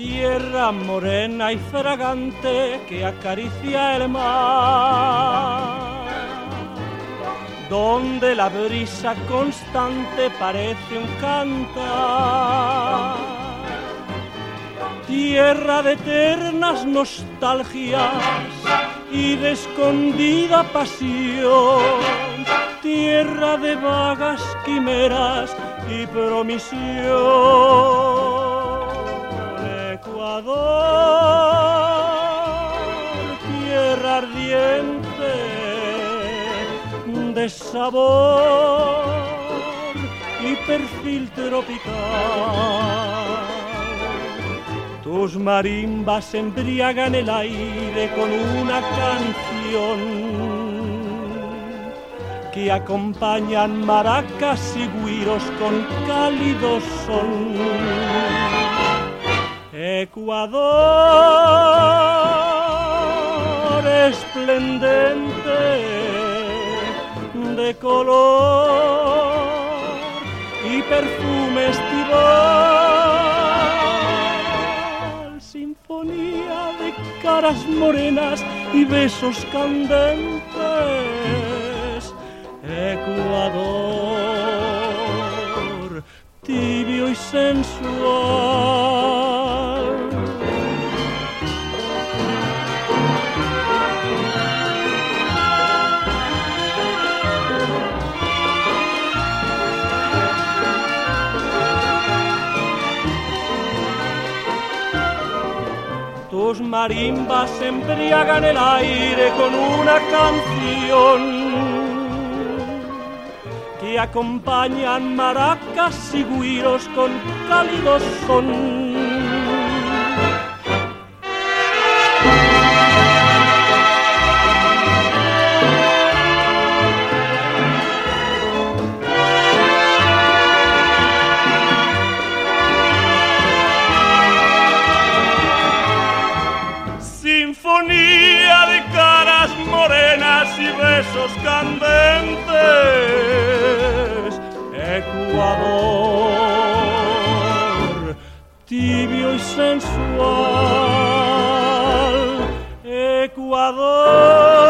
tierra morena y fragante que acaricia el mar, donde la brisa constante parece un cantar, tierra de eternas nostalgias y de escondida pasión, tierra de vagas quimeras y promisión. Ecuador, tierra ardiente de sabor y perfil tropical. Tus marimbas embriagan el aire con una canción que acompañan maracas y güiros con cálido son. Ecuador esplendente de color y perfume estival, sinfonía de caras morenas y besos candentes. Ecuador tibio y sensual. Tus marimbas embriagan el aire con una canción que acompañan maracas y güiros con cálido son. Sinfonía de caras morenas y besos candentes. Ecuador tibio y sensual. Ecuador